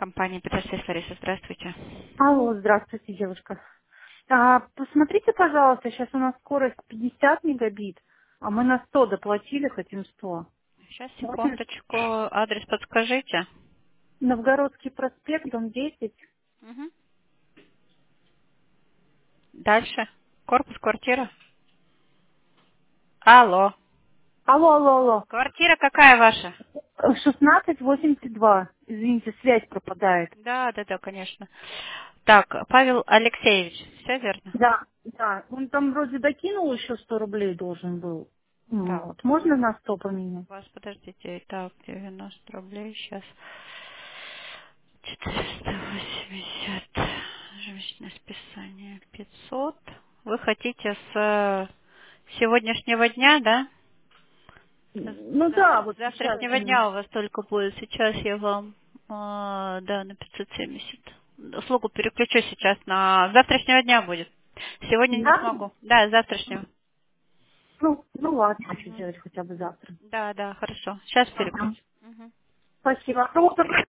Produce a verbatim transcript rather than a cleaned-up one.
Компания Петерсис, Лариса, здравствуйте. Алло, здравствуйте, девушка. А, посмотрите, пожалуйста, сейчас у нас скорость пятьдесят мегабит, а мы на сто доплатили, хотим сто. Сейчас, Можно? секундочку, адрес подскажите. Новгородский проспект, дом десять. Мгм. Дальше. Корпус, квартира. Алло. Алло, алло, алло. Квартира какая ваша? шестнадцать восемьдесят два. Извините, связь пропадает. Да, да, да, конечно. Так, Павел Алексеевич, все верно? Да, да. Он там вроде докинул еще сто рублей должен был. М, Так, Вот. Можно на сто поменять? у вас, подождите, так, девяносто рублей, сейчас. четыреста восемьдесят. Ежемесячное списание пятьсот. Вы хотите с э, сегодняшнего дня, да? С Ну да, завтра- вот с сейчас. завтрашнего м, дня у вас только будет. Сейчас я вам, а, да, на пятьсот семьдесят. Услугу переключу сейчас на с завтрашнего дня будет. Сегодня не Да? смогу. Да, с завтрашнего. Ну, ну ладно, хочу Мгм. сделать хотя бы завтра. Да, да, хорошо. Сейчас Ага. переключу. Мгм. Спасибо. А кого только